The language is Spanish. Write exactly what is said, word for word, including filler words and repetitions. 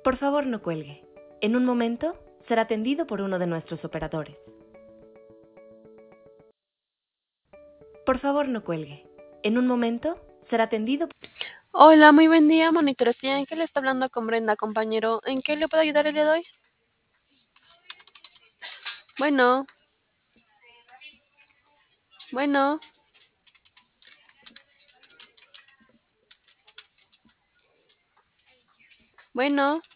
Por favor, no cuelgue. En un momento será atendido por uno de nuestros operadores. Por favor, no cuelgue. En un momento será atendido. Hola, muy buen día, monitor ¿En qué le está hablando con Brenda, compañero? ¿En qué le puedo ayudar el día de hoy? Bueno. Bueno. Bueno.